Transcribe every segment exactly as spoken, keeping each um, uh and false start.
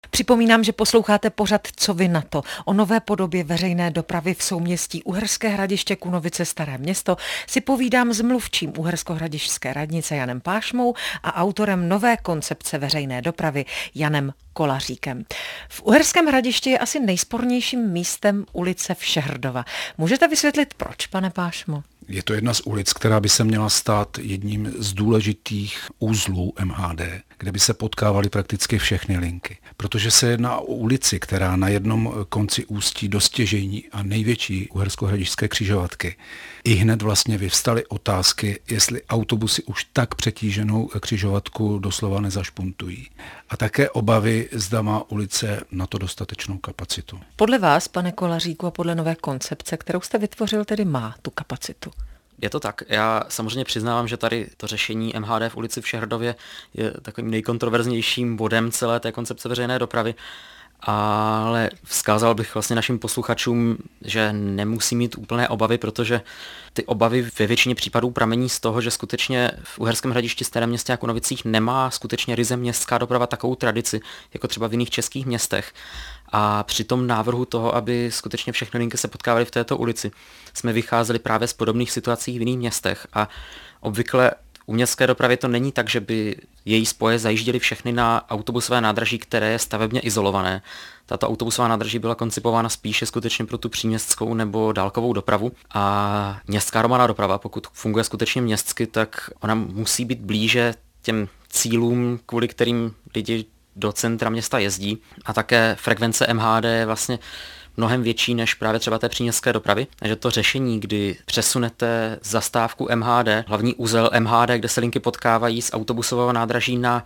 Připomínám, že posloucháte pořad Co vy na to? O nové podobě veřejné dopravy v souměstí Uherské Hradiště Kunovice Staré Město si povídám s mluvčím Uherskohradišťské radnice Janem Pášmou a autorem nové koncepce veřejné dopravy Janem Kolaříkem. V Uherském Hradišti je asi nejspornějším místem ulice Všehrdova. Můžete vysvětlit proč, pane Pášmo? Je to jedna z ulic, která by se měla stát jedním z důležitých uzlů M H D, kde by se potkávaly prakticky všechny linky. Protože se jedná o ulici, která na jednom konci ústí do stěžejní a největší uherskohradišťské křižovatky. I hned vlastně vyvstaly otázky, jestli autobusy už tak přetíženou křižovatku doslova nezašpuntují. A také obavy, zda má ulice na to dostatečnou kapacitu. Podle vás, pane Kolaříku, a podle nové koncepce, kterou jste vytvořil, tedy má tu kapacitu? Je to tak. Já samozřejmě přiznávám, že tady to řešení M H D v ulici Všehrdově je takovým nejkontroverznějším bodem celé té koncepce veřejné dopravy, ale vzkázal bych vlastně našim posluchačům, že nemusí mít úplné obavy, protože ty obavy ve většině případů pramení z toho, že skutečně v Uherském Hradišti, Starém Městě a Kunovicích nemá skutečně ryze městská doprava takovou tradici, jako třeba v jiných českých městech. A při tom návrhu toho, aby skutečně všechny linky se potkávaly v této ulici, jsme vycházeli právě z podobných situací v jiných městech a obvykle u městské dopravy to není tak, že by její spoje zajížděly všechny na autobusové nádraží, které je stavebně izolované. Tato autobusová nádraží byla koncipována spíše skutečně pro tu příměstskou nebo dálkovou dopravu a městská hromadná doprava, pokud funguje skutečně městsky, tak ona musí být blíže těm cílům, kvůli kterým lidi do centra města jezdí a také frekvence M H D je vlastně mnohem větší než právě třeba té příměstské dopravy. Takže to řešení, kdy přesunete zastávku M H D, hlavní uzel M H D, kde se linky potkávají z autobusového nádraží na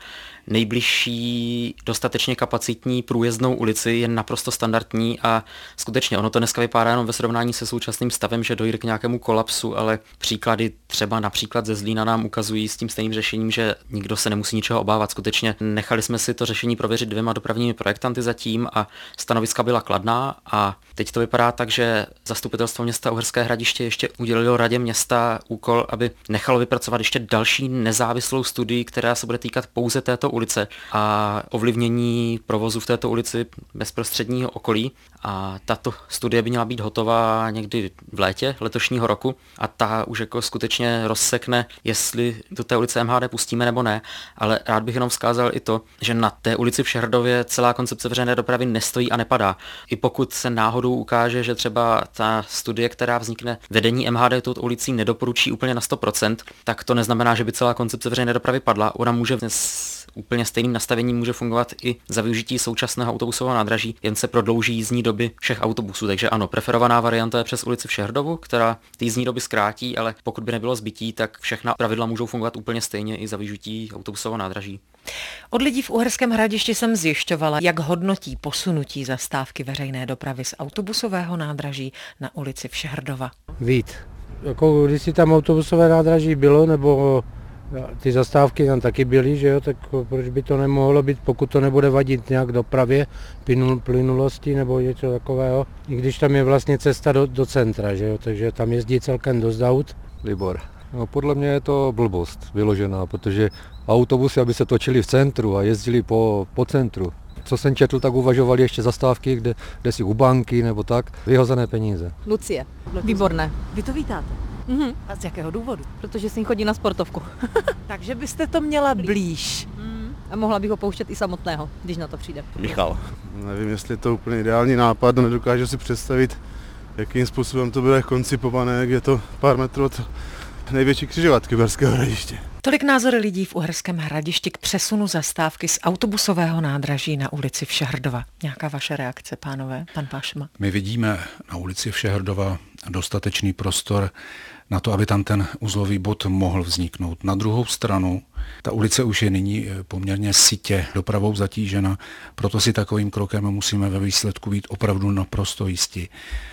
nejbližší dostatečně kapacitní průjezdnou ulici, je naprosto standardní a skutečně ono to dneska vypadá jenom ve srovnání se současným stavem, že dojde k nějakému kolapsu, ale příklady třeba například ze Zlína nám ukazují s tím stejným řešením, že nikdo se nemusí ničeho obávat. Skutečně nechali jsme si to řešení prověřit dvěma dopravními projektanty zatím a stanoviska byla kladná a teď to vypadá tak, že zastupitelstvo města Uherské Hradiště ještě udělilo radě města úkol, aby nechalo vypracovat ještě další nezávislou studii, která se bude týkat pouze této ulice a ovlivnění provozu v této ulici bezprostředního okolí. A tato studie by měla být hotová někdy v létě letošního roku a ta už jako skutečně rozsekne, jestli do té ulice M H D pustíme nebo ne, ale rád bych jenom vzkázal i to, že na té ulici v Všehrdově celá koncepce veřejné dopravy nestojí a nepadá. I pokud se náhodou ukáže, že třeba ta studie, která vznikne vedení M H D touto ulicí nedoporučí úplně na sto procent, tak to neznamená, že by celá koncepce veřejné dopravy padla. Ona může s úplně stejným nastavením může fungovat i za využití současného autobusového nádraží, jen se prodlouží jízdní doby všech autobusů. Takže ano, preferovaná varianta je přes ulici Všehrdovu, která ty jízdní doby zkrátí, ale pokud by nebylo zbytí, tak všechna pravidla můžou fungovat úplně stejně i za využití autobusového nádraží. Od lidí v Uherském Hradišti jsem zjišťovala, jak hodnotí posunutí zastávky veřejné dopravy z autobusového nádraží na ulici Všehrdova. Vít, jako když si tam autobusové nádraží bylo, nebo ty zastávky tam taky byly, že jo, tak proč by to nemohlo být, pokud to nebude vadit nějak dopravě, plynulosti nebo něco takového, i když tam je vlastně cesta do, do centra, že jo, takže tam jezdí celkem dost aut. Libor. No, podle mě je to blbost vyložená, protože autobusy, aby se točili v centru a jezdili po, po centru. Co jsem četl, tak uvažovali ještě zastávky, kde, kde si u banky nebo tak, vyhozené peníze. Lucie, výborné. Vy to vítáte? Mhm. A z jakého důvodu? Protože s ním chodí na sportovku. Takže byste to měla blíž. Mm. A mohla bych ho pouštět i samotného, když na to přijde. Michal. Nevím, jestli je to úplně ideální nápad, nedokážu si představit, jakým způsobem to bude koncipované, jak je to pár metrů od největší křižovatky Uherského Hradiště. Tolik názory lidí v Uherském Hradišti k přesunu zastávky z autobusového nádraží na ulici Všehrdova. Nějaká vaše reakce, pánové? Pan Pášma. My vidíme na ulici Všehrdova dostatečný prostor na to, aby tam ten uzlový bod mohl vzniknout. Na druhou stranu, ta ulice už je nyní poměrně sytě dopravou zatížena, proto si takovým krokem musíme ve výsledku být opravdu naprosto jistí.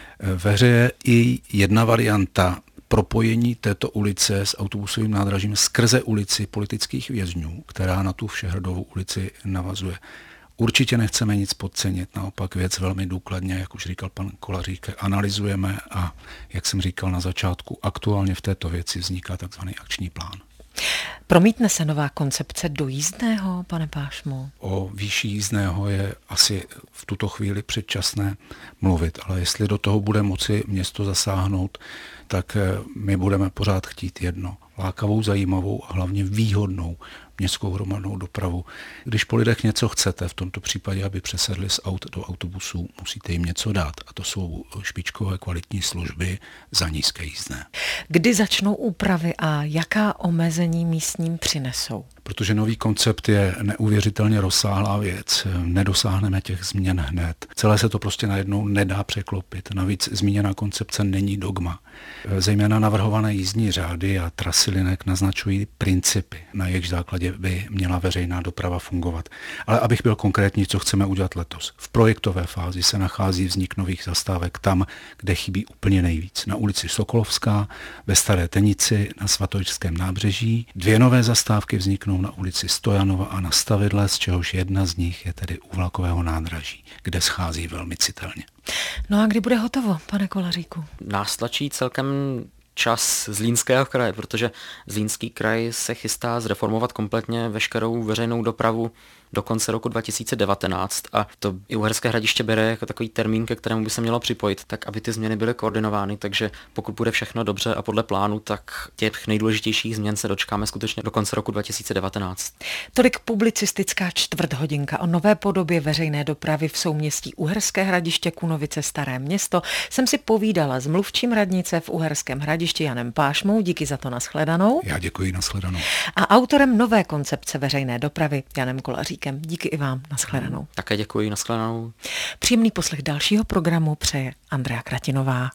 Ve hře je i jedna varianta propojení této ulice s autobusovým nádražím skrze ulici politických vězňů, která na tu Všehrdovou ulici navazuje. Určitě nechceme nic podcenit, naopak věc velmi důkladně, jak už říkal pan Kolařík, analyzujeme a, jak jsem říkal na začátku, aktuálně v této věci vzniká takzvaný akční plán. Promítne se nová koncepce do jízdného, pane Pášmo? O výši jízdného je asi v tuto chvíli předčasné mluvit, ale jestli do toho bude moci město zasáhnout, tak my budeme pořád chtít jedno. Lákavou, zajímavou a hlavně výhodnou městskou hromadnou dopravu. Když po lidech něco chcete, v tomto případě, aby přesedli z aut do autobusů, musíte jim něco dát. A to jsou špičkové kvalitní služby za nízké jízdné. Kdy začnou úpravy a jaká omezení místním přinesou? Protože nový koncept je neuvěřitelně rozsáhlá věc. Nedosáhneme těch změn hned. Celé se to prostě najednou nedá překlopit. Navíc zmíněná koncepce není dogma. Zejména navrhované jízdní řády a trasy linek naznačují principy, na jejichž základě by měla veřejná doprava fungovat. Ale abych byl konkrétní, co chceme udělat letos. V projektové fázi se nachází vznik nových zastávek tam, kde chybí úplně nejvíc. Na ulici Sokolovská, ve Staré Tenici, na Svatojišském nábřeží. Dvě nové zastávky vzniknou na ulici Stojanova a na Stavidle, z čehož jedna z nich je tedy u vlakového nádraží, kde schází velmi citelně. No a kdy bude hotovo, pane Kolaříku? Nás tlačí celkem čas Zlínského kraje, protože Zlínský kraj se chystá zreformovat kompletně veškerou veřejnou dopravu do konce roku dva tisíce devatenáct a to i Uherské Hradiště bere jako takový termín, ke kterému by se mělo připojit, tak aby ty změny byly koordinovány, takže pokud bude všechno dobře a podle plánu, tak těch nejdůležitějších změn se dočkáme skutečně do konce roku dva tisíce devatenáct. Tolik publicistická čtvrthodinka o nové podobě veřejné dopravy v souměstí Uherské Hradiště Kunovice Staré Město. Jsem si povídala s mluvčím radnice v Uherském Hradišti Janem Pášmou, díky za to, nashledanou. Já děkuji, nashledanou. A autorem nové koncepce veřejné dopravy Janem Kolaříkem. Díky i vám, nashledanou. Také děkuji, nashledanou. Příjemný poslech dalšího programu přeje Andrea Kratinová.